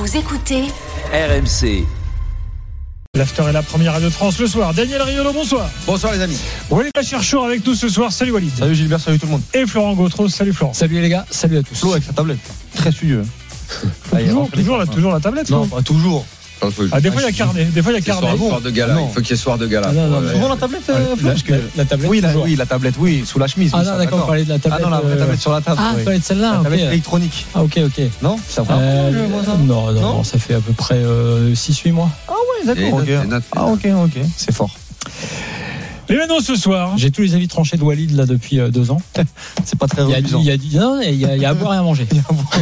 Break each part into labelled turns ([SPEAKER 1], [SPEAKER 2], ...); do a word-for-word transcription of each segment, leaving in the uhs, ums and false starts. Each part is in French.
[SPEAKER 1] Vous écoutez
[SPEAKER 2] R M C.
[SPEAKER 3] L'after est la première radio de France le soir. Daniel Riolo, bonsoir.
[SPEAKER 4] Bonsoir les amis.
[SPEAKER 3] Walid Cherchour avec nous ce soir. Salut Walid.
[SPEAKER 4] Salut Gilbert, salut tout le monde.
[SPEAKER 3] Et Florent Gautreau, salut Florent.
[SPEAKER 5] Salut les gars, salut à tous.
[SPEAKER 4] Flo avec sa tablette, très studieux.
[SPEAKER 3] Toujours, toujours, la, toujours la tablette.
[SPEAKER 4] Non,
[SPEAKER 3] Flo.
[SPEAKER 4] pas toujours.
[SPEAKER 3] Ah, des fois il y a carnet, des fois il y a carnet.
[SPEAKER 4] Soir de gala, il faut qu'il y ait soir de gala.
[SPEAKER 5] Ah, non, non,
[SPEAKER 4] ouais.
[SPEAKER 5] souvent
[SPEAKER 4] la tablette,
[SPEAKER 5] euh, Flo, parce que la tablette.
[SPEAKER 4] Oui, la, oui, la tablette, oui, sous la chemise.
[SPEAKER 5] Ah
[SPEAKER 4] oui,
[SPEAKER 5] non,
[SPEAKER 4] ça,
[SPEAKER 5] d'accord, on parlait de la tablette.
[SPEAKER 4] Ah non, la vraie
[SPEAKER 5] euh...
[SPEAKER 4] tablette sur la table.
[SPEAKER 5] Ah,
[SPEAKER 4] oui.
[SPEAKER 5] pas être celle-là.
[SPEAKER 4] La
[SPEAKER 5] ok.
[SPEAKER 4] tablette électronique.
[SPEAKER 5] Ah ok, ok.
[SPEAKER 4] Non, ça va.
[SPEAKER 5] Euh, non, non, non, ça fait à peu près euh, six huit mois.
[SPEAKER 4] Ah ouais, d'accord.
[SPEAKER 2] Et
[SPEAKER 4] Okay.
[SPEAKER 2] note,
[SPEAKER 4] ah ok, ok, c'est fort.
[SPEAKER 3] Et maintenant ce soir,
[SPEAKER 5] j'ai tous les avis tranchés de Walid là depuis euh, deux ans.
[SPEAKER 4] C'est pas très
[SPEAKER 5] Il y a,
[SPEAKER 4] reluisant.
[SPEAKER 5] il y a, il y a, non, il y a, il y a à boire et à manger.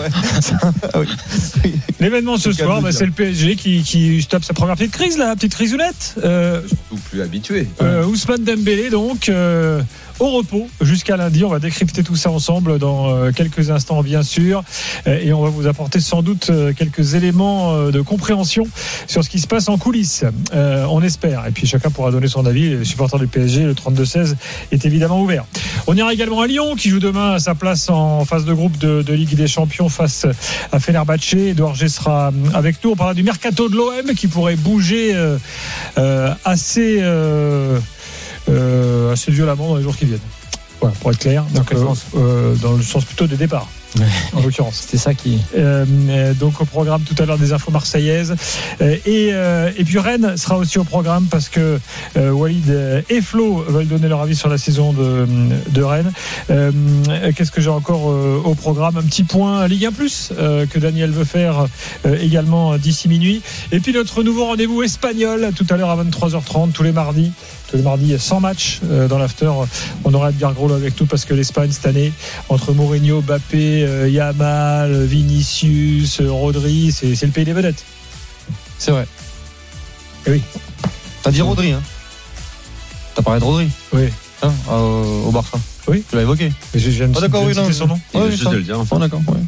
[SPEAKER 4] Ah oui.
[SPEAKER 3] l'événement ce soir, bah, c'est le P S G qui, qui tape sa première petite crise, là, petite crisounette. Euh,
[SPEAKER 2] Surtout plus habitué.
[SPEAKER 3] euh, Ousmane Dembélé, donc, euh, au repos jusqu'à lundi. On va décrypter tout ça ensemble dans euh, quelques instants, bien sûr. Euh, et on va vous apporter sans doute euh, quelques éléments euh, de compréhension sur ce qui se passe en coulisses. Euh, on espère. Et puis chacun pourra donner son avis. Les supporters du P S G, le trente-deux seize est évidemment ouvert. On ira également à Lyon, qui joue demain à sa place en phase de groupe de, de Ligue des Champions face à Fenerbahçe. Edouard G sera avec nous. On parlera du mercato de l'O M qui pourrait bouger euh, euh, assez... Euh, Euh, assez violemment dans les jours qui viennent. Voilà, pour être clair. Donc, euh, euh, dans le sens plutôt des départs, ouais. En l'occurrence.
[SPEAKER 5] C'était ça qui.
[SPEAKER 3] Euh, donc au programme tout à l'heure des infos marseillaises. Euh, et, euh, et puis Rennes sera aussi au programme parce que euh, Walid et Flo veulent donner leur avis sur la saison de, de Rennes. Euh, qu'est-ce que j'ai encore euh, au programme? Un petit point Ligue un plus euh, que Daniel veut faire euh, également d'ici minuit. Et puis notre nouveau rendez-vous espagnol tout à l'heure à vingt-trois heures trente tous les mardis. Tous les mardis, cent matchs euh, dans l'after. On aura Edgar Groslo avec nous parce que l'Espagne cette année, entre Mourinho, Mbappé, euh, Yamal, Vinicius, euh, Rodri, c'est, c'est le pays des vedettes.
[SPEAKER 4] C'est vrai.
[SPEAKER 3] Et oui.
[SPEAKER 4] T'as dit Rodri, hein? T'as parlé de Rodri?
[SPEAKER 3] Oui.
[SPEAKER 4] Hein, au, au Barça.
[SPEAKER 3] Oui.
[SPEAKER 4] Tu l'as évoqué.
[SPEAKER 3] Mais je viens de,
[SPEAKER 4] oh, d'accord,
[SPEAKER 3] de
[SPEAKER 4] oui,
[SPEAKER 3] citer
[SPEAKER 4] non,
[SPEAKER 3] son nom.
[SPEAKER 2] Il
[SPEAKER 4] ouais,
[SPEAKER 2] vient juste
[SPEAKER 4] ça.
[SPEAKER 2] de le dire. En fait.
[SPEAKER 4] Oh, d'accord, ouais.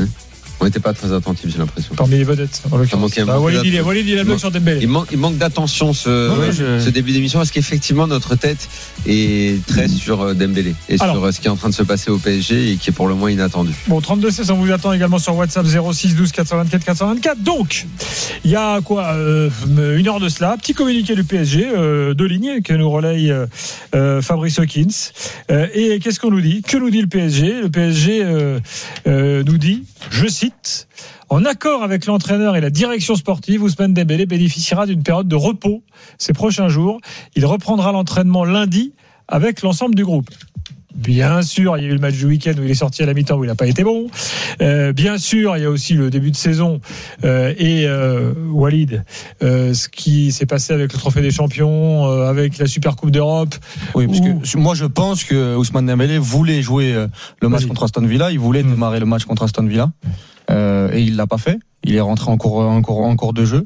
[SPEAKER 2] On n'était pas très attentifs, j'ai l'impression.
[SPEAKER 3] Parmi les vedettes, en l'occurrence.
[SPEAKER 2] Ah,
[SPEAKER 3] bah, Walid, il est, Walid, il a le bloc sur Dembélé.
[SPEAKER 2] Il manque, il manque d'attention ce,
[SPEAKER 4] Non, ouais, je...
[SPEAKER 2] ce début d'émission parce qu'effectivement notre tête est très sur Dembélé et
[SPEAKER 3] Alors,
[SPEAKER 2] sur ce qui est en train de se passer au P S G et qui est pour le moins inattendu.
[SPEAKER 3] Bon, trente-deux seize, on vous attend également sur WhatsApp zéro six douze quatre cent vingt-quatre quatre cent vingt-quatre. Donc, il y a quoi euh, une heure de cela, petit communiqué du P S G, euh, deux lignes que nous relaye euh, Fabrice Hawkins. Euh, et qu'est-ce qu'on nous dit? Que nous dit le P S G? Le P S G euh, euh, nous dit, je cite, en accord avec l'entraîneur et la direction sportive, Ousmane Dembélé bénéficiera d'une période de repos ces prochains jours. Il reprendra l'entraînement lundi avec l'ensemble du groupe. Bien sûr, il y a eu le match du week-end où il est sorti à la mi-temps où il n'a pas été bon. Euh, bien sûr, il y a aussi le début de saison euh, et euh, Walid, euh, ce qui s'est passé avec le Trophée des Champions, euh, avec la Super Coupe d'Europe.
[SPEAKER 4] Oui, parce
[SPEAKER 3] où...
[SPEAKER 4] que moi je pense que Ousmane Dembélé voulait jouer le match
[SPEAKER 3] Vas-y.
[SPEAKER 4] contre Aston Villa, il voulait mmh. démarrer le match contre Aston Villa. Euh, et il l'a pas fait. Il est rentré en cours, en cours, en cours de jeu.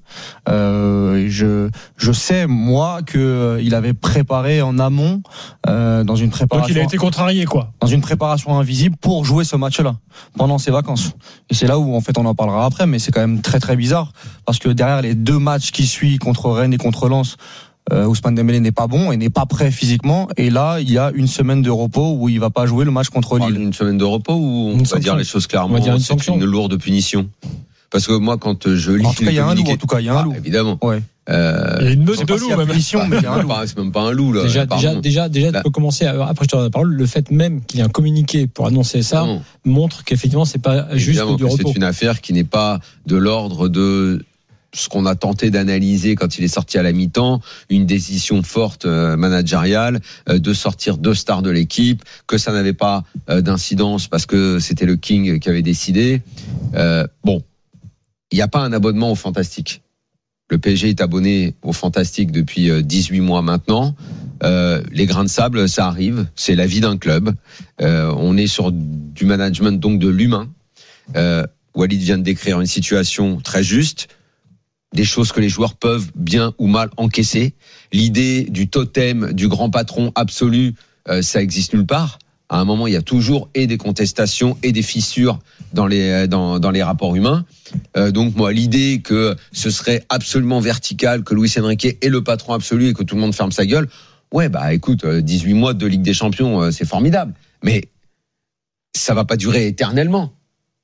[SPEAKER 4] Euh, je, je sais moi que euh, il avait préparé en amont euh, dans une préparation.
[SPEAKER 3] Donc il a été contrarié quoi.
[SPEAKER 4] Dans une préparation invisible pour jouer ce match-là pendant ses vacances. Et c'est là où en fait on en parlera après, mais c'est quand même très très bizarre parce que derrière les deux matchs qui suivent contre Rennes et contre Lens. Euh, Ousmane Dembélé n'est pas bon et n'est pas prêt physiquement et là il y a une semaine de repos où il va pas jouer le match contre Lille.
[SPEAKER 2] Une semaine de repos ou on
[SPEAKER 5] une
[SPEAKER 2] va
[SPEAKER 5] sanction.
[SPEAKER 2] dire les choses clairement,
[SPEAKER 5] une
[SPEAKER 2] c'est
[SPEAKER 5] sanction.
[SPEAKER 2] une lourde punition. Parce que moi quand je lis
[SPEAKER 4] En tout cas il y a un loup. En tout cas il y a un
[SPEAKER 2] ah,
[SPEAKER 4] loup.
[SPEAKER 2] évidemment.
[SPEAKER 4] Ouais.
[SPEAKER 2] Euh,
[SPEAKER 3] Il y a une meute
[SPEAKER 4] je
[SPEAKER 3] de
[SPEAKER 4] sais pas
[SPEAKER 3] loups
[SPEAKER 4] s'il y a
[SPEAKER 3] même.
[SPEAKER 4] punition, mais il y a un loup.
[SPEAKER 2] c'est même pas un loup là.
[SPEAKER 5] Déjà,
[SPEAKER 2] pardon.
[SPEAKER 5] déjà, déjà, déjà,
[SPEAKER 2] Là.
[SPEAKER 5] tu peux commencer. À, après, je te donne la parole. Le fait même qu'il y ait un communiqué pour annoncer ça
[SPEAKER 2] Non.
[SPEAKER 5] montre qu'effectivement, c'est pas juste
[SPEAKER 2] Évidemment
[SPEAKER 5] du
[SPEAKER 2] que
[SPEAKER 5] repos.
[SPEAKER 2] c'est une affaire qui n'est pas de l'ordre de ce qu'on a tenté d'analyser quand il est sorti à la mi-temps, une décision forte euh, managériale euh, de sortir deux stars de l'équipe, que ça n'avait pas euh, d'incidence parce que c'était le King qui avait décidé. Euh, bon, il n'y a pas un abonnement au Fantastique. Le P S G est abonné au Fantastique depuis euh, dix-huit mois maintenant. Euh, les grains de sable, ça arrive, c'est la vie d'un club. Euh, on est sur du management, donc de l'humain. Euh, Walid vient de décrire une situation très juste. Des choses que les joueurs peuvent bien ou mal encaisser. L'idée du totem, du grand patron absolu, euh, ça existe nulle part. À un moment, il y a toujours et des contestations et des fissures dans les dans, dans les rapports humains. Euh, donc moi, l'idée que ce serait absolument vertical, que Luis Enrique est le patron absolu et que tout le monde ferme sa gueule, ouais, bah écoute, dix-huit mois de Ligue des Champions, c'est formidable. Mais ça va pas durer éternellement.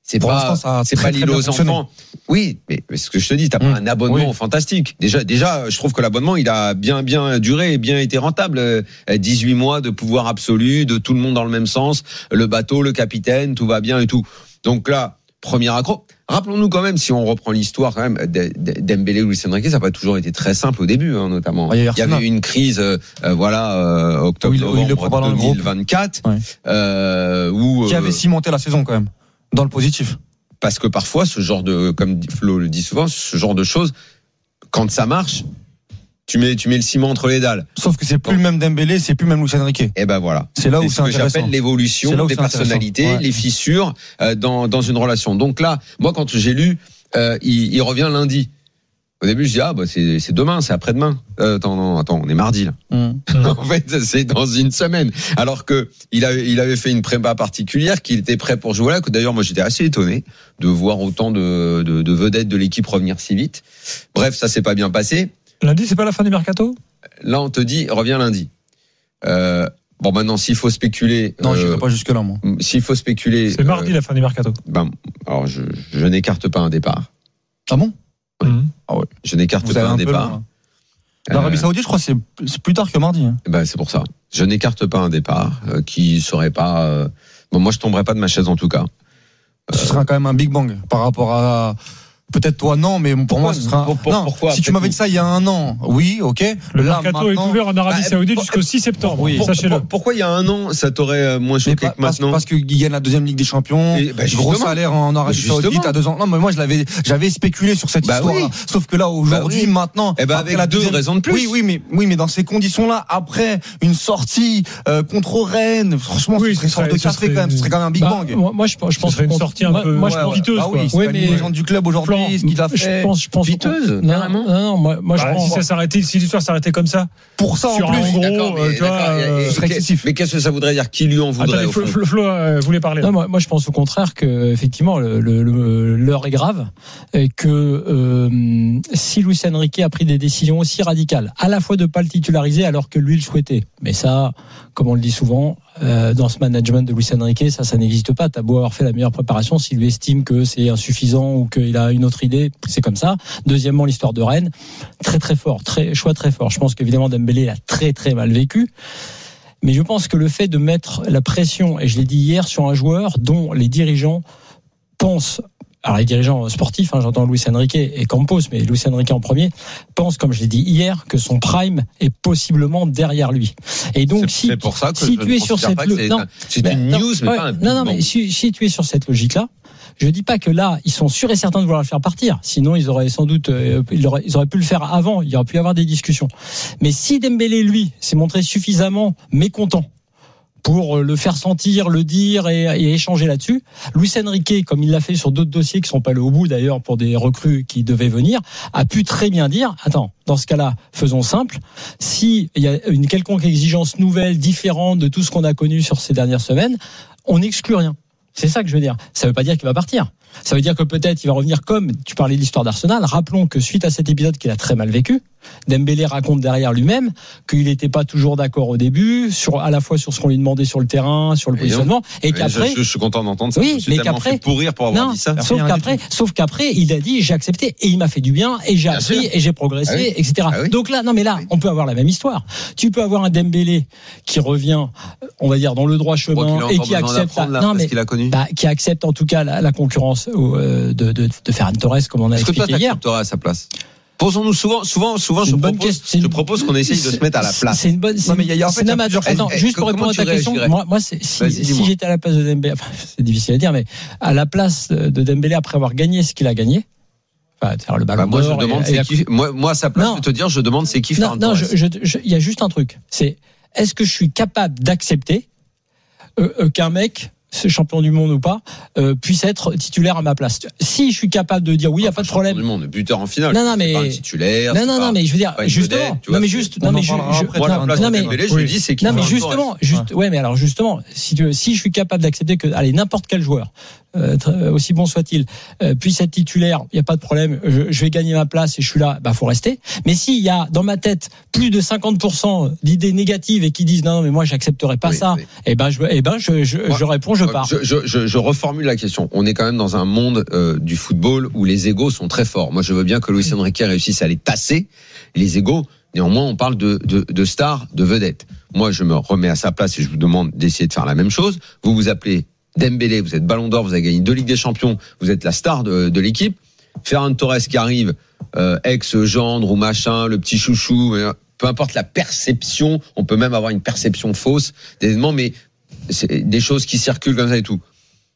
[SPEAKER 2] C'est
[SPEAKER 4] Pour
[SPEAKER 2] pas,
[SPEAKER 4] l'instant, ça a
[SPEAKER 2] c'est
[SPEAKER 4] très,
[SPEAKER 2] pas
[SPEAKER 4] très
[SPEAKER 2] l'île
[SPEAKER 4] bien
[SPEAKER 2] aux
[SPEAKER 4] fonctionné.
[SPEAKER 2] enfants. Oui, mais ce que je te dis, t'as
[SPEAKER 4] Mmh.
[SPEAKER 2] pas un abonnement
[SPEAKER 4] Oui.
[SPEAKER 2] fantastique. Déjà, déjà, je trouve que l'abonnement, il a bien, bien duré et bien été rentable. Euh, dix-huit mois de pouvoir absolu, de tout le monde dans le même sens, le bateau, le capitaine, tout va bien et tout. Donc là, premier accro. Rappelons-nous quand même, si on reprend l'histoire quand même, Dembélé, Luis Enrique, ça n'a pas toujours été très simple au début, hein, notamment.
[SPEAKER 4] Ah, il y a eu
[SPEAKER 2] il y avait
[SPEAKER 4] Arsenal.
[SPEAKER 2] eu une crise, euh, voilà, euh,
[SPEAKER 4] Où il- où il le prend pas
[SPEAKER 2] octobre-novembre
[SPEAKER 4] dans le groupe.
[SPEAKER 2] deux mille vingt-quatre,
[SPEAKER 4] Ouais.
[SPEAKER 2] euh, où
[SPEAKER 4] Qui
[SPEAKER 2] euh,
[SPEAKER 4] avait cimenté la saison quand même, dans le positif.
[SPEAKER 2] parce que parfois, ce genre de, comme Flo le dit souvent, ce genre de choses, quand ça marche, tu mets, tu mets le ciment entre les dalles.
[SPEAKER 4] Sauf que c'est plus le même Dembélé, c'est plus le même Luis Enrique.
[SPEAKER 2] Et ben voilà.
[SPEAKER 4] C'est là où
[SPEAKER 2] c'est
[SPEAKER 4] c'est
[SPEAKER 2] ce que
[SPEAKER 4] intéressant.
[SPEAKER 2] j'appelle l'évolution
[SPEAKER 4] C'est là où
[SPEAKER 2] des
[SPEAKER 4] c'est intéressant.
[SPEAKER 2] personnalités,
[SPEAKER 4] Ouais.
[SPEAKER 2] les fissures euh, dans dans une relation. Donc là, moi, quand j'ai lu, euh, il, il revient lundi. Au début, je dis ah bah c'est c'est demain, c'est après-demain. Euh, attends non, attends, on est mardi là.
[SPEAKER 4] Mmh.
[SPEAKER 2] En fait, c'est dans une semaine. Alors que il avait, il avait fait une prépa particulière, qu'il était prêt pour jouer là. Que d'ailleurs, moi, j'étais assez étonné de voir autant de, de, de vedettes de l'équipe revenir si vite. Bref, ça s'est pas bien passé.
[SPEAKER 3] Lundi, c'est pas la fin du mercato?
[SPEAKER 2] Là, on te dit, reviens lundi. Euh, bon, maintenant, s'il faut spéculer,
[SPEAKER 4] Non, je
[SPEAKER 2] euh,
[SPEAKER 4] n'irai pas jusque là, moi.
[SPEAKER 2] s'il faut spéculer,
[SPEAKER 3] C'est mardi
[SPEAKER 2] euh,
[SPEAKER 3] la fin du mercato.
[SPEAKER 2] ben, alors je, je n'écarte pas un départ.
[SPEAKER 4] Ah bon?
[SPEAKER 3] Mhm.
[SPEAKER 2] Je n'écarte
[SPEAKER 4] Vous
[SPEAKER 2] pas
[SPEAKER 4] allez
[SPEAKER 2] un
[SPEAKER 4] un peu
[SPEAKER 2] départ.
[SPEAKER 4] loin. L'Arabie
[SPEAKER 2] Euh,
[SPEAKER 4] Saoudite, je crois, que c'est c'est plus tard que mardi. hein.
[SPEAKER 2] Ben, c'est pour ça. Je n'écarte pas un départ euh, qui serait pas. Euh... Bon, moi, je tomberais pas de ma chaise en tout cas.
[SPEAKER 4] Ce sera quand même un Big Bang par rapport à. Peut-être toi non, mais pour
[SPEAKER 2] Pourquoi
[SPEAKER 4] moi ce sera.
[SPEAKER 2] Pour- pour-
[SPEAKER 4] non,
[SPEAKER 2] pourquoi,
[SPEAKER 4] si tu
[SPEAKER 2] après
[SPEAKER 4] m'avais
[SPEAKER 2] tout
[SPEAKER 4] dit ça il y a un an, oui, ok.
[SPEAKER 3] Le
[SPEAKER 4] Là,
[SPEAKER 3] mercato
[SPEAKER 4] maintenant-
[SPEAKER 3] est ouvert en Arabie
[SPEAKER 2] Bah,
[SPEAKER 3] Saoudite
[SPEAKER 2] pour-
[SPEAKER 3] jusqu'au six septembre.
[SPEAKER 4] Oui.
[SPEAKER 3] Sachez-le.
[SPEAKER 2] Pour- Pourquoi il y a un an, ça t'aurait euh, moins
[SPEAKER 4] Mais
[SPEAKER 2] choqué
[SPEAKER 4] pas-
[SPEAKER 2] que
[SPEAKER 4] parce,
[SPEAKER 2] maintenant
[SPEAKER 4] parce qu'ils gagnent la deuxième Ligue des Champions,
[SPEAKER 2] Et, bah,
[SPEAKER 4] gros
[SPEAKER 2] justement.
[SPEAKER 4] salaire en Arabie
[SPEAKER 2] Justement.
[SPEAKER 4] Saoudite à deux ans. Non, mais moi je l'avais, j'avais spéculé sur cette
[SPEAKER 2] Bah
[SPEAKER 4] histoire-là.
[SPEAKER 2] oui.
[SPEAKER 4] Sauf que là aujourd'hui,
[SPEAKER 2] Bah oui.
[SPEAKER 4] maintenant,
[SPEAKER 2] Eh ben,
[SPEAKER 4] après
[SPEAKER 2] avec
[SPEAKER 4] la
[SPEAKER 2] deux
[SPEAKER 4] deuxième-
[SPEAKER 2] raisons de plus.
[SPEAKER 4] Oui, oui, mais oui, mais dans ces conditions-là, après une sortie euh, contre Rennes, franchement,
[SPEAKER 3] Oui,
[SPEAKER 4] ce serait
[SPEAKER 3] ce
[SPEAKER 4] sorte de
[SPEAKER 3] serait- ce
[SPEAKER 4] café
[SPEAKER 3] serait
[SPEAKER 4] quand même. Ce serait quand même un Big
[SPEAKER 5] Bah,
[SPEAKER 4] Bang.
[SPEAKER 5] moi, moi, je, je
[SPEAKER 3] Je
[SPEAKER 5] pense
[SPEAKER 3] pense que une
[SPEAKER 5] qu'on-
[SPEAKER 3] sortie un
[SPEAKER 5] moi-
[SPEAKER 3] peu,
[SPEAKER 5] moi,
[SPEAKER 3] ouais,
[SPEAKER 5] je
[SPEAKER 3] ouais.
[SPEAKER 5] pense-
[SPEAKER 3] piteuse,
[SPEAKER 4] Ah
[SPEAKER 3] quoi.
[SPEAKER 4] oui,
[SPEAKER 5] Oui,
[SPEAKER 4] c'est
[SPEAKER 5] mais-
[SPEAKER 4] mais les gens du club aujourd'hui,
[SPEAKER 3] Florent,
[SPEAKER 4] ce qu'il a
[SPEAKER 5] je
[SPEAKER 4] fait.
[SPEAKER 5] pense, je pense qu'on-
[SPEAKER 2] Piteuse,
[SPEAKER 5] non,
[SPEAKER 2] carrément.
[SPEAKER 5] non, non, moi, moi, je
[SPEAKER 3] Bah,
[SPEAKER 5] prends-
[SPEAKER 3] si ça s'arrêtait, si l'histoire s'arrêtait comme ça,
[SPEAKER 4] Pour ça, en
[SPEAKER 3] sur
[SPEAKER 4] plus.
[SPEAKER 3] un gros,
[SPEAKER 2] D'accord, mais
[SPEAKER 3] euh, tu vois,
[SPEAKER 2] d'accord, et- et-
[SPEAKER 3] euh,
[SPEAKER 4] ce serait
[SPEAKER 2] et-
[SPEAKER 4] excessif.
[SPEAKER 2] Mais qu'est-ce que ça voudrait dire? Qui lui en voudrait
[SPEAKER 3] Attendez,
[SPEAKER 2] au fond
[SPEAKER 3] Flo, Flo, Flo, euh, voulait parler. là.
[SPEAKER 5] Non, moi, moi, je pense au contraire que effectivement le- le- le- l'heure est grave et que euh, si Luis Enrique a pris des décisions aussi radicales, à la fois de pas le titulariser alors que lui le souhaitait, mais ça, comme on le dit souvent, euh, dans ce management de Luis Enrique, ça, ça n'existe pas. T'as beau avoir fait la meilleure préparation, s'il lui estime que c'est insuffisant ou qu'il a une autre idée, c'est comme ça. Deuxièmement, l'histoire de Rennes, très très fort, très choix très fort. Je pense qu'évidemment Dembélé l'a très très mal vécu. Mais je pense que le fait de mettre la pression, et je l'ai dit hier, sur un joueur dont les dirigeants pensent, alors les dirigeants sportifs, hein, j'entends Luis Enrique et Campos, mais Luis Enrique en premier, pensent, comme je l'ai dit hier, que son prime est possiblement derrière lui. Et donc,
[SPEAKER 2] C'est-
[SPEAKER 5] si,
[SPEAKER 2] c'est pour ça que
[SPEAKER 5] si
[SPEAKER 2] je
[SPEAKER 5] tu
[SPEAKER 2] ne
[SPEAKER 5] es sur
[SPEAKER 2] considère
[SPEAKER 5] cette
[SPEAKER 2] pas que
[SPEAKER 5] lo-
[SPEAKER 2] c'est
[SPEAKER 5] non,
[SPEAKER 2] un- c'est
[SPEAKER 5] ben,
[SPEAKER 2] une
[SPEAKER 5] non,
[SPEAKER 2] news, mais
[SPEAKER 5] ouais,
[SPEAKER 2] pas un
[SPEAKER 5] non, non,
[SPEAKER 2] Big
[SPEAKER 5] mais
[SPEAKER 2] Bang.
[SPEAKER 5] si, si tu es sur cette logique-là, je dis pas que là, ils sont sûrs et certains de vouloir le faire partir. Sinon, ils auraient sans doute, euh, ils, auraient, ils auraient pu le faire avant. Il y aurait pu y avoir des discussions. Mais si Dembélé, lui, s'est montré suffisamment mécontent pour le faire sentir, le dire et, et échanger là-dessus, Luis Enrique, comme il l'a fait sur d'autres dossiers qui sont pas allés au bout d'ailleurs pour des recrues qui devaient venir, a pu très bien dire, attends, dans ce cas-là, faisons simple, si il y a une quelconque exigence nouvelle, différente de tout ce qu'on a connu sur ces dernières semaines, on n'exclut rien. C'est ça que je veux dire. Ça veut pas dire qu'il va partir. Ça veut dire que peut-être il va revenir comme tu parlais de l'histoire d'Arsenal. Rappelons que suite à cet épisode qu'il a très mal vécu, Dembélé raconte derrière lui-même qu'il n'était pas toujours d'accord au début, sur à la fois sur ce qu'on lui demandait sur le terrain, sur le
[SPEAKER 2] Et
[SPEAKER 5] positionnement, et
[SPEAKER 2] Mais
[SPEAKER 5] qu'après,
[SPEAKER 2] je, je suis content d'entendre ça.
[SPEAKER 5] Oui,
[SPEAKER 2] je me suis
[SPEAKER 5] mais
[SPEAKER 2] tellement
[SPEAKER 5] qu'après-
[SPEAKER 2] fait pourrir pour avoir
[SPEAKER 5] non,
[SPEAKER 2] dit ça.
[SPEAKER 5] sauf
[SPEAKER 4] Rien
[SPEAKER 5] qu'après,
[SPEAKER 4] du
[SPEAKER 5] sauf qu'après, il a dit j'ai accepté et il m'a fait du bien et j'ai
[SPEAKER 2] Bien
[SPEAKER 5] appris
[SPEAKER 2] sûr.
[SPEAKER 5] et j'ai progressé,
[SPEAKER 2] Ah oui.
[SPEAKER 5] et cetera.
[SPEAKER 2] Ah oui.
[SPEAKER 5] Donc là, non mais là,
[SPEAKER 2] Oui.
[SPEAKER 5] on peut avoir la même histoire. Tu peux avoir un Dembélé qui revient, on va dire dans le droit
[SPEAKER 2] Je crois qu'il
[SPEAKER 5] chemin
[SPEAKER 2] a
[SPEAKER 5] et
[SPEAKER 2] encore
[SPEAKER 5] qui
[SPEAKER 2] besoin
[SPEAKER 5] accepte,
[SPEAKER 2] d'apprendre, là,
[SPEAKER 5] non
[SPEAKER 2] parce
[SPEAKER 5] mais
[SPEAKER 2] qu'il a connu.
[SPEAKER 5] bah, qui accepte en tout cas la, la concurrence euh, de, de, de Ferran Torres, comme on a
[SPEAKER 2] Est-ce que toi,
[SPEAKER 5] expliqué hier.
[SPEAKER 2] t'accepterais à sa place? Posons-nous souvent, souvent, souvent,
[SPEAKER 5] C'est
[SPEAKER 2] je
[SPEAKER 5] une bonne
[SPEAKER 2] propose,
[SPEAKER 5] question. C'est une-
[SPEAKER 2] je propose qu'on essaye de se mettre à la place.
[SPEAKER 5] C'est une bonne. c'est
[SPEAKER 4] Non, mais il y a- il y a- en
[SPEAKER 5] c'est
[SPEAKER 4] fait, il y a
[SPEAKER 5] non, mais
[SPEAKER 4] plusieurs
[SPEAKER 5] attends,
[SPEAKER 2] choses.
[SPEAKER 5] juste
[SPEAKER 2] Eh,
[SPEAKER 5] pour
[SPEAKER 2] comment
[SPEAKER 5] répondre à
[SPEAKER 2] tu
[SPEAKER 5] ta question,
[SPEAKER 2] réagirais
[SPEAKER 5] moi, moi c'est- si,
[SPEAKER 2] Vas-y,
[SPEAKER 5] si
[SPEAKER 2] dis-moi.
[SPEAKER 5] j'étais à la place de Dembélé, enfin, c'est difficile à dire, mais à la place de Dembélé après avoir gagné ce qu'il a gagné, enfin, c'est-à-dire le ballon
[SPEAKER 2] Bah, moi, je
[SPEAKER 5] d'or
[SPEAKER 2] demande,
[SPEAKER 5] et- et
[SPEAKER 2] c'est
[SPEAKER 5] la-
[SPEAKER 2] qui, moi, moi, à sa place,
[SPEAKER 5] Non.
[SPEAKER 2] je vais te dire, je demande, c'est qui
[SPEAKER 5] Non,
[SPEAKER 2] Ferran
[SPEAKER 5] non,
[SPEAKER 2] Torres.
[SPEAKER 5] je- je- je- il y a juste un truc, c'est est-ce que je suis capable d'accepter euh, euh, qu'un mec, ce champion du monde ou pas, euh, puisse être titulaire à ma place. Si je suis capable de dire oui, il y a pas de problème.
[SPEAKER 2] Du monde, buteur en finale.
[SPEAKER 5] Non, non,
[SPEAKER 2] C'est
[SPEAKER 5] mais-
[SPEAKER 2] pas un titulaire.
[SPEAKER 5] Non,
[SPEAKER 2] c'est
[SPEAKER 5] non,
[SPEAKER 2] pas-
[SPEAKER 5] non, mais je veux dire,
[SPEAKER 2] pas une
[SPEAKER 5] justement,
[SPEAKER 2] vedette, tu
[SPEAKER 5] non,
[SPEAKER 2] vois,
[SPEAKER 5] mais
[SPEAKER 2] c'est-
[SPEAKER 5] juste,
[SPEAKER 4] on
[SPEAKER 5] non,
[SPEAKER 4] en
[SPEAKER 5] mais je,
[SPEAKER 4] parlera
[SPEAKER 5] je-
[SPEAKER 4] après,
[SPEAKER 2] Moi, à la
[SPEAKER 5] non,
[SPEAKER 2] place
[SPEAKER 5] non,
[SPEAKER 2] de
[SPEAKER 5] mais,
[SPEAKER 2] Dembélé, je
[SPEAKER 3] oui.
[SPEAKER 2] dis, c'est qui
[SPEAKER 5] non, mais
[SPEAKER 2] Ferran
[SPEAKER 5] justement,
[SPEAKER 2] Torres.
[SPEAKER 5] juste, ouais, mais alors justement, si tu, si je suis capable d'accepter que, allez, n'importe quel joueur, euh, très- aussi bon soit-il, euh, puisse être titulaire, il y a pas de problème, je, je vais gagner ma place et je suis là, bah faut rester. Mais s'il y a dans ma tête plus de cinquante pour cent d'idées négatives et qui disent non, non mais moi j'accepterai pas
[SPEAKER 2] Oui,
[SPEAKER 5] ça,
[SPEAKER 2] oui.
[SPEAKER 5] et ben je, et ben je, je,
[SPEAKER 2] Moi-
[SPEAKER 5] je réponds, je pars.
[SPEAKER 2] Je, je, je, je reformule la question. On est quand même dans un monde euh, du football où les égos sont très forts. Moi, je veux bien que Luis Enrique réussisse à les tasser. Les égos, néanmoins, on parle de, de, de stars, de vedettes. Moi, je me remets à sa place et je vous demande d'essayer de faire la même chose. Vous vous appelez Dembélé, vous êtes Ballon d'Or, vous avez gagné deux Ligues des Champions, vous êtes la star de, de l'équipe. Ferran Torres qui arrive, euh, ex-gendre ou machin, le petit chouchou, euh, peu importe la perception, on peut même avoir une perception fausse des événements, mais c'est des choses qui circulent comme ça et tout.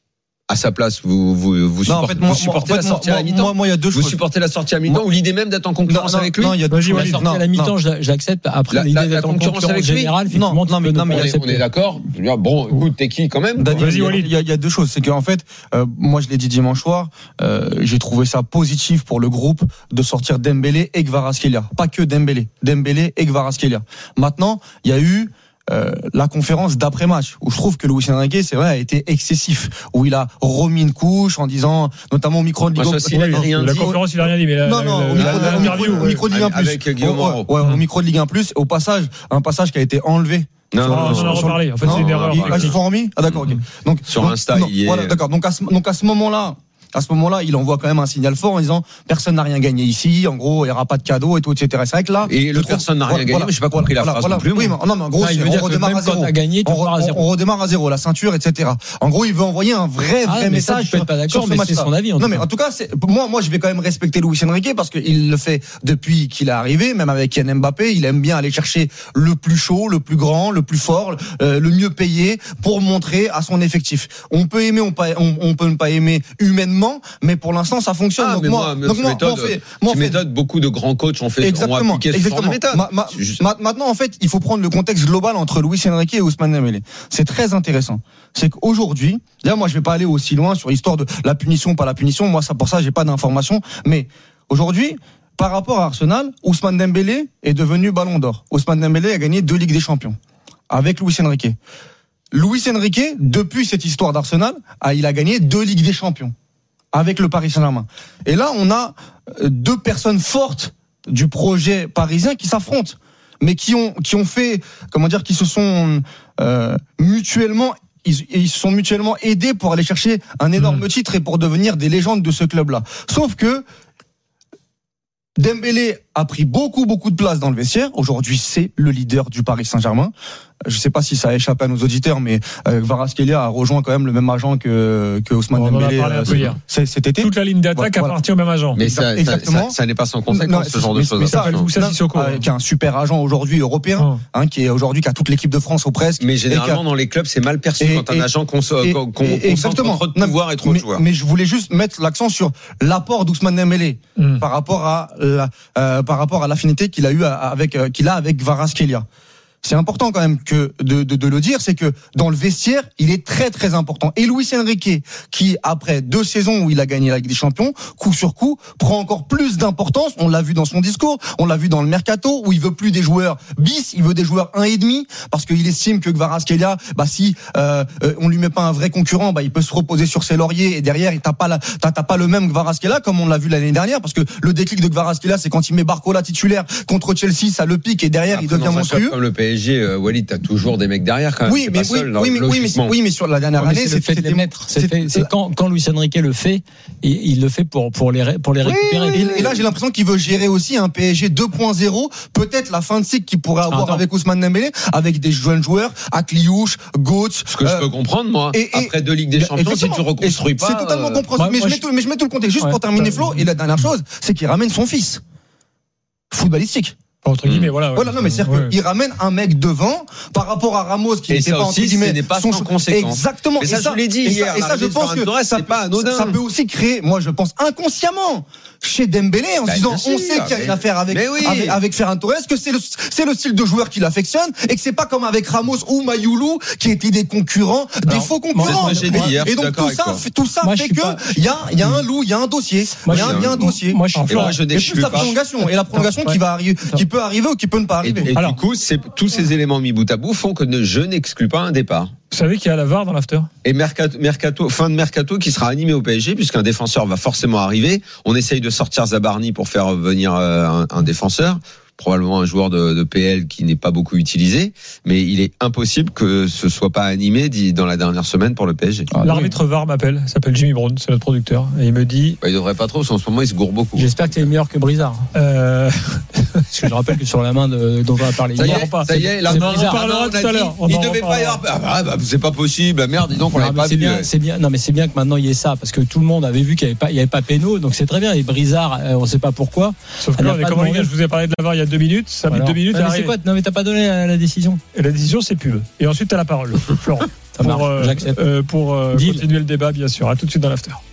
[SPEAKER 2] À sa place, vous vous vous
[SPEAKER 4] Non, en
[SPEAKER 2] supportez,
[SPEAKER 4] fait, moi,
[SPEAKER 2] vous supportez
[SPEAKER 4] moi,
[SPEAKER 2] la
[SPEAKER 4] moi,
[SPEAKER 2] sortie à la
[SPEAKER 4] moi,
[SPEAKER 2] mi-temps.
[SPEAKER 4] moi, moi, il y a deux
[SPEAKER 2] Vous
[SPEAKER 4] choses.
[SPEAKER 2] supportez la sortie à mi-temps
[SPEAKER 4] Moi-
[SPEAKER 2] ou l'idée même d'être en concurrence
[SPEAKER 4] Non, non,
[SPEAKER 2] avec lui.
[SPEAKER 4] non, il y a deux
[SPEAKER 3] Vas-y,
[SPEAKER 4] choses.
[SPEAKER 3] Walid.
[SPEAKER 5] La sortie
[SPEAKER 4] Non,
[SPEAKER 5] à la mi-temps,
[SPEAKER 4] non.
[SPEAKER 5] je la- je l'accepte. Après,
[SPEAKER 2] La-
[SPEAKER 5] l'idée
[SPEAKER 2] la- la
[SPEAKER 5] d'être en
[SPEAKER 2] concurrence
[SPEAKER 5] concurrence
[SPEAKER 2] avec lui.
[SPEAKER 5] générale,
[SPEAKER 4] Non,
[SPEAKER 5] effectivement,
[SPEAKER 4] non,
[SPEAKER 5] tu
[SPEAKER 4] mais-
[SPEAKER 5] peux
[SPEAKER 4] non,
[SPEAKER 5] ne
[SPEAKER 4] mais
[SPEAKER 5] pas
[SPEAKER 2] on, est, on
[SPEAKER 5] l'accepter.
[SPEAKER 2] est d'accord. Je veux dire, Bon, écoute, t'es qui quand même
[SPEAKER 4] Daniel,
[SPEAKER 3] Vas-y,
[SPEAKER 4] il y a-
[SPEAKER 3] Walid.
[SPEAKER 4] il y, a, il y a deux choses. C'est qu'en fait, euh, moi, je l'ai dit dimanche soir, euh, j'ai trouvé ça positif pour le groupe de sortir Dembélé et Kvaratskhelia. Pas que Dembélé. Dembélé et Kvaratskhelia. Maintenant, il y a eu Euh, la conférence d'après-match où je trouve que Luis Enrique, c'est vrai, a été excessif, où il a remis une couche en disant, notamment au micro de
[SPEAKER 2] Moi,
[SPEAKER 4] Ligue
[SPEAKER 2] ça aussi, il a rien
[SPEAKER 3] La
[SPEAKER 2] dit.
[SPEAKER 3] conférence, il a rien dit, mais la,
[SPEAKER 4] non, non,
[SPEAKER 3] la-
[SPEAKER 4] au
[SPEAKER 3] la-
[SPEAKER 4] micro,
[SPEAKER 3] la-
[SPEAKER 4] de-
[SPEAKER 3] la-
[SPEAKER 4] au micro-
[SPEAKER 3] l'interview,
[SPEAKER 4] au micro de Ligue un plus.
[SPEAKER 2] Avec Guillaume
[SPEAKER 4] Au-
[SPEAKER 2] Moreau.
[SPEAKER 4] ouais, au micro de Ligue un plus, au passage, un passage qui a été enlevé.
[SPEAKER 2] Non,
[SPEAKER 3] On
[SPEAKER 2] non,
[SPEAKER 3] en a
[SPEAKER 2] non,
[SPEAKER 3] reparlé. En fait,
[SPEAKER 4] Non,
[SPEAKER 3] c'est une erreur.
[SPEAKER 4] ils- ah, ils se sont remis. Ah, d'accord, ok. Donc,
[SPEAKER 2] Sur
[SPEAKER 4] donc,
[SPEAKER 2] Insta,
[SPEAKER 4] non,
[SPEAKER 2] il y est-
[SPEAKER 4] Voilà, d'accord. Donc, à ce, donc, à ce moment-là, à ce moment-là, il envoie quand même un signal fort en disant personne n'a rien gagné ici. En gros, il y aura pas de cadeau et tout, et cetera. C'est vrai que là,
[SPEAKER 2] Et le
[SPEAKER 4] je trouve-
[SPEAKER 2] personne n'a rien
[SPEAKER 4] voilà,
[SPEAKER 2] gagné,
[SPEAKER 4] voilà,
[SPEAKER 2] mais j'ai pas compris la
[SPEAKER 4] voilà,
[SPEAKER 2] phrase
[SPEAKER 4] voilà.
[SPEAKER 2] non plus,
[SPEAKER 4] Oui,
[SPEAKER 2] moi.
[SPEAKER 4] mais, non, mais en gros,
[SPEAKER 5] Ah, il
[SPEAKER 4] c'est
[SPEAKER 5] veut
[SPEAKER 4] on
[SPEAKER 5] dire que
[SPEAKER 4] redémarre
[SPEAKER 5] même
[SPEAKER 4] à
[SPEAKER 5] quand
[SPEAKER 4] zéro.
[SPEAKER 5] t'as gagné, tu
[SPEAKER 4] on,
[SPEAKER 5] repars à
[SPEAKER 4] on-
[SPEAKER 5] zéro.
[SPEAKER 4] on redémarre à zéro, la ceinture, et cetera. En gros, il veut envoyer un vrai,
[SPEAKER 5] Ah,
[SPEAKER 4] vrai
[SPEAKER 5] mais ça,
[SPEAKER 4] message.
[SPEAKER 5] tu peux être pas
[SPEAKER 4] sur-
[SPEAKER 5] d'accord,
[SPEAKER 4] sur ce
[SPEAKER 5] mais c'est
[SPEAKER 4] match-là.
[SPEAKER 5] son avis, en
[SPEAKER 4] Non,
[SPEAKER 5] tout
[SPEAKER 4] mais
[SPEAKER 5] cas.
[SPEAKER 4] en tout cas, c'est, moi, moi, je vais quand même respecter Luis Enrique parce qu'il le fait depuis qu'il est arrivé, même avec Kylian Mbappé. Il aime bien aller chercher le plus chaud, le plus grand, le plus fort, euh, le mieux payé pour montrer à son effectif. On peut aimer, on, pas, on, on peut ne pas aimer humainement, mais pour l'instant, ça fonctionne.
[SPEAKER 2] Ah,
[SPEAKER 4] donc
[SPEAKER 2] mais
[SPEAKER 4] moi,
[SPEAKER 2] moi,
[SPEAKER 4] donc
[SPEAKER 2] ce
[SPEAKER 4] moi,
[SPEAKER 2] méthode,
[SPEAKER 4] moi, on fait- moi, on
[SPEAKER 2] ce
[SPEAKER 4] fait-
[SPEAKER 2] méthode, beaucoup de grands coachs ont fait, ont
[SPEAKER 4] Exactement,
[SPEAKER 2] appliqué ce genre de
[SPEAKER 4] exactement.
[SPEAKER 2] méthode.
[SPEAKER 4] Ma- ma-
[SPEAKER 2] C'est juste-
[SPEAKER 4] ma- maintenant, en fait, il faut prendre le contexte global entre Luis Enrique et Ousmane Dembélé. C'est très intéressant. C'est qu'aujourd'hui, là, moi, je vais pas aller aussi loin sur l'histoire de la punition, pas la punition. Moi, ça, pour ça, j'ai pas d'informations. Mais aujourd'hui, par rapport à Arsenal, Ousmane Dembélé est devenu Ballon d'Or. Ousmane Dembélé a gagné deux Ligues des Champions avec Luis Enrique. Luis Enrique, depuis cette histoire d'Arsenal, a, il a gagné deux Ligues des Champions avec le Paris Saint-Germain. Et là, on a euh, deux personnes fortes du projet parisien qui s'affrontent, mais qui ont qui ont fait, comment dire, qui se sont euh, mutuellement ils, ils se sont mutuellement aidés pour aller chercher un énorme titre et pour devenir des légendes de ce club-là. Sauf que Dembélé a pris beaucoup beaucoup de place dans le vestiaire. Aujourd'hui, c'est le leader du Paris Saint-Germain. Je sais pas si ça a échappé à nos auditeurs, mais euh, Kvaratskhelia a rejoint quand même le même agent que que Ousmane
[SPEAKER 3] On en a
[SPEAKER 4] Dembélé
[SPEAKER 3] parlé un
[SPEAKER 4] euh,
[SPEAKER 3] peu hier.
[SPEAKER 4] c'est- cet été.
[SPEAKER 3] Toute la ligne d'attaque
[SPEAKER 4] Voilà.
[SPEAKER 3] appartient au même agent.
[SPEAKER 2] Mais ça, ça,
[SPEAKER 4] Exactement.
[SPEAKER 2] ça, ça n'est pas sans
[SPEAKER 4] Non,
[SPEAKER 2] conséquence, ce genre de
[SPEAKER 4] mais-
[SPEAKER 2] choses.
[SPEAKER 4] mais ça,
[SPEAKER 3] s'appelle Moussa
[SPEAKER 4] non,
[SPEAKER 3] Sissoko.
[SPEAKER 4] euh, qui est un super agent aujourd'hui européen, hein, qui est aujourd'hui qui a toute l'équipe de France ou presque.
[SPEAKER 2] Mais
[SPEAKER 4] Et
[SPEAKER 2] généralement,
[SPEAKER 4] qui a-
[SPEAKER 2] dans les clubs, c'est mal perçu
[SPEAKER 4] Et-
[SPEAKER 2] quand un
[SPEAKER 4] et-
[SPEAKER 2] agent cons-
[SPEAKER 4] et-
[SPEAKER 2] con- con-
[SPEAKER 4] et-
[SPEAKER 2] concentre
[SPEAKER 4] exactement.
[SPEAKER 2] trop de
[SPEAKER 4] Non,
[SPEAKER 2] pouvoir et trop
[SPEAKER 4] mais,
[SPEAKER 2] de joueurs.
[SPEAKER 4] mais je voulais juste mettre l'accent sur l'apport d'Ousmane Dembélé
[SPEAKER 3] Mm.
[SPEAKER 4] par rapport à la, euh, par rapport à l'affinité qu'il a eu à- avec euh, qu'il a avec Kvaratskhelia. C'est important quand même que de, de, de le dire, c'est que dans le vestiaire, il est très très important. Et Luis Enrique, qui après deux saisons où il a gagné la Ligue des Champions, coup sur coup, prend encore plus d'importance. On l'a vu dans son discours, on l'a vu dans le mercato, où il veut plus des joueurs bis, il veut des joueurs un et demi, parce qu'il estime que Kvaratskhelia, bah si euh, euh, on lui met pas un vrai concurrent, bah il peut se reposer sur ses lauriers et derrière, t'as pas la, t'as, t'as pas le même Kvaratskhelia comme on l'a vu l'année dernière, parce que le déclic de Kvaratskhelia, c'est quand il met Barcola titulaire contre Chelsea, ça le pique et derrière
[SPEAKER 2] Après,
[SPEAKER 4] il devient
[SPEAKER 2] dans un club
[SPEAKER 4] monstrueux.
[SPEAKER 2] Comme le P S G, euh, Walid, t'as toujours des mecs derrière quand même.
[SPEAKER 4] Oui,
[SPEAKER 2] T'es
[SPEAKER 4] mais
[SPEAKER 2] pas
[SPEAKER 4] oui,
[SPEAKER 2] seul,
[SPEAKER 4] oui, mais, oui, mais,
[SPEAKER 2] logiquement.
[SPEAKER 4] oui, mais sur la dernière
[SPEAKER 5] Ouais, mais
[SPEAKER 4] année,
[SPEAKER 5] c'est le fait de les mettre. C'est, fait- c'est quand, quand Luis Enrique le fait, il, il le fait pour, pour les, ré- pour les
[SPEAKER 4] Oui,
[SPEAKER 5] récupérer.
[SPEAKER 4] et, et là, j'ai l'impression qu'il veut gérer aussi un P S G deux point zéro, peut-être la fin de cycle qu'il pourrait avoir
[SPEAKER 5] Attends.
[SPEAKER 4] avec Ousmane Dembélé, avec des jeunes joueurs, Akliouche, Götze.
[SPEAKER 2] Ce que je
[SPEAKER 4] euh,
[SPEAKER 2] peux comprendre, moi,
[SPEAKER 4] et- et-
[SPEAKER 2] après deux Ligues des Champions, si
[SPEAKER 4] exactement.
[SPEAKER 2] tu reconstruis
[SPEAKER 4] Et
[SPEAKER 2] pas.
[SPEAKER 4] c'est totalement
[SPEAKER 2] euh,
[SPEAKER 4] compréhensible.
[SPEAKER 5] moi-
[SPEAKER 4] mais,
[SPEAKER 5] moi,
[SPEAKER 4] je mets
[SPEAKER 5] je-
[SPEAKER 4] tout, mais je mets tout le contexte juste
[SPEAKER 3] Ouais.
[SPEAKER 4] pour terminer, Flo. Et la dernière chose, c'est qu'il ramène son fils. Footballistique.
[SPEAKER 3] Entre guillemets, voilà. ouais.
[SPEAKER 4] Voilà, non, mais c'est-à-dire
[SPEAKER 3] Ouais.
[SPEAKER 4] qu'il ramène un mec devant par rapport à Ramos qui
[SPEAKER 2] Et
[SPEAKER 4] n'était
[SPEAKER 2] ça
[SPEAKER 4] pas
[SPEAKER 2] aussi,
[SPEAKER 4] entre guillemets
[SPEAKER 2] ce n'est pas
[SPEAKER 4] son
[SPEAKER 2] sans
[SPEAKER 4] cho-
[SPEAKER 2] conséquence.
[SPEAKER 4] Exactement.
[SPEAKER 2] Mais ça, je vous l'ai dit
[SPEAKER 4] et
[SPEAKER 2] hier,
[SPEAKER 4] ça, et ça, je
[SPEAKER 2] l'arrivée de
[SPEAKER 4] pense
[SPEAKER 2] Ferran
[SPEAKER 4] que
[SPEAKER 2] Torres,
[SPEAKER 4] ça,
[SPEAKER 2] c'est pas anodin.
[SPEAKER 4] ça peut aussi créer, moi, je pense inconsciemment chez Dembélé en
[SPEAKER 2] Bah,
[SPEAKER 4] se disant,
[SPEAKER 2] bien
[SPEAKER 4] on
[SPEAKER 2] sûr,
[SPEAKER 4] sait qu'il y a
[SPEAKER 2] mais-
[SPEAKER 4] une affaire avec
[SPEAKER 2] mais oui.
[SPEAKER 4] avec, avec Ferran Torres, que c'est le c'est le style de joueur qu'il affectionne et que c'est pas comme avec Ramos ou Mayoulou qui étaient des concurrents, des
[SPEAKER 5] Alors,
[SPEAKER 4] faux
[SPEAKER 2] moi,
[SPEAKER 4] concurrents.
[SPEAKER 2] c'est ce que j'ai dit hier,
[SPEAKER 4] Et
[SPEAKER 2] je suis
[SPEAKER 4] donc
[SPEAKER 2] d'accord
[SPEAKER 4] tout ça,
[SPEAKER 2] avec toi.
[SPEAKER 4] fait- tout ça
[SPEAKER 5] Moi, je
[SPEAKER 4] fait
[SPEAKER 5] suis
[SPEAKER 4] que
[SPEAKER 5] pas-
[SPEAKER 4] il y a il y a un loup, il y a un dossier,
[SPEAKER 5] Moi,
[SPEAKER 4] il y a
[SPEAKER 5] je
[SPEAKER 4] un- il y a un dossier.
[SPEAKER 5] Moi, je suis
[SPEAKER 4] Et
[SPEAKER 5] pas-
[SPEAKER 2] moi, je
[SPEAKER 4] et plus
[SPEAKER 2] n'exclus
[SPEAKER 4] la
[SPEAKER 2] pas.
[SPEAKER 4] prolongation et la prolongation
[SPEAKER 5] Ouais.
[SPEAKER 4] qui va arriver, qui peut arriver ou qui peut ne pas
[SPEAKER 2] Et,
[SPEAKER 4] arriver.
[SPEAKER 2] et
[SPEAKER 3] Alors-
[SPEAKER 2] du coup, c'est, tous ces éléments mis bout à bout font que ne- je n'exclus pas un départ.
[SPEAKER 3] Vous savez qu'il y a la V A R dans l'after?
[SPEAKER 2] Et mercato, mercato, fin de mercato qui sera animé au P S G puisqu'un défenseur va forcément arriver. On essaye de sortir Zabarni pour faire venir euh, un, un défenseur. probablement un joueur de, de P L qui n'est pas beaucoup utilisé, mais il est impossible que ce soit pas animé dit, dans la dernière semaine pour le P S G.
[SPEAKER 3] Ah, l'arbitre V A R m'appelle, il s'appelle Jimmy Brown, c'est notre producteur, et il me dit.
[SPEAKER 2] Bah, il devrait pas trop, parce qu'en ce moment il se gourre beaucoup.
[SPEAKER 5] J'espère que tu es meilleur que Brizard.
[SPEAKER 3] Euh...
[SPEAKER 5] Parce que je rappelle que sur la main de, dont on va parler
[SPEAKER 2] Ça y
[SPEAKER 5] hier,
[SPEAKER 2] est, ça y est, là,
[SPEAKER 5] c'est
[SPEAKER 2] on en
[SPEAKER 5] Brizard.
[SPEAKER 3] parlera tout à l'heure.
[SPEAKER 2] Il devait pas y avoir. Ah, bah, bah, c'est pas possible. Merde, dis donc, on
[SPEAKER 5] Non,
[SPEAKER 2] l'avait
[SPEAKER 5] mais
[SPEAKER 2] pas
[SPEAKER 5] c'est
[SPEAKER 2] vu.
[SPEAKER 5] bien, c'est bien. Non, mais c'est bien que maintenant il y ait ça, parce que tout le monde avait vu qu'il n'y avait pas, il y avait pas péno, donc c'est très bien. Et Brizard, euh, on ne sait pas pourquoi.
[SPEAKER 3] Sauf que
[SPEAKER 5] Elle
[SPEAKER 3] là,
[SPEAKER 5] n'a
[SPEAKER 3] on est
[SPEAKER 5] pas
[SPEAKER 3] comment les
[SPEAKER 5] demandé.
[SPEAKER 3] gars, je vous ai parlé de la V A R il y a deux minutes, ça met
[SPEAKER 5] Alors.
[SPEAKER 3] deux minutes.
[SPEAKER 5] Ouais, mais
[SPEAKER 3] arrive.
[SPEAKER 5] c'est quoi Non, mais t'as pas donné la, la décision.
[SPEAKER 3] Et la décision, c'est pub. Et ensuite, t'as la parole, Florent.
[SPEAKER 5] Ça marche,
[SPEAKER 3] pour euh,
[SPEAKER 5] j'accepte.
[SPEAKER 3] euh, pour euh,
[SPEAKER 5] Deal.
[SPEAKER 3] continuer le débat, bien sûr. À tout de suite dans l'after.